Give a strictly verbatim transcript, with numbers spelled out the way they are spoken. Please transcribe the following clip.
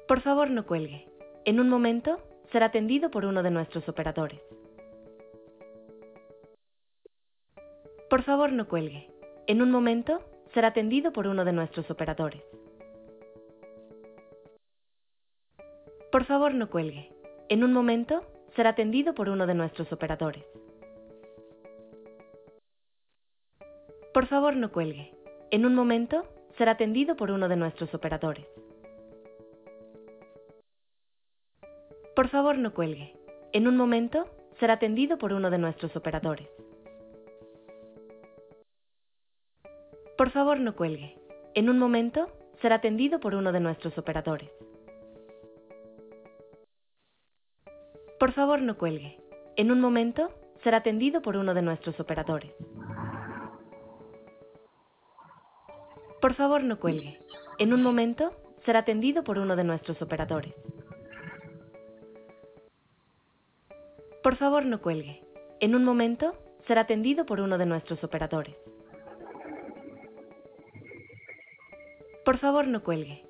Por favor, no cuelgue. En un momento, será atendido por uno de nuestros operadores. Por favor, no cuelgue. En un momento, será atendido por uno de nuestros operadores. Por favor, no cuelgue. En un momento, será atendido por uno de nuestros operadores. Por favor, no cuelgue. En un momento, será atendido por uno de nuestros operadores. Por favor, no cuelgue. En un momento, será atendido por uno de nuestros operadores. Por favor, no cuelgue. En un momento, será atendido por uno de nuestros operadores. Por favor, no cuelgue. En un momento, será atendido por uno de nuestros operadores. Por favor, no cuelgue. En un momento, será atendido por uno de nuestros operadores. Por favor, no cuelgue. En un momento, será atendido por uno de nuestros operadores. Por favor, no cuelgue.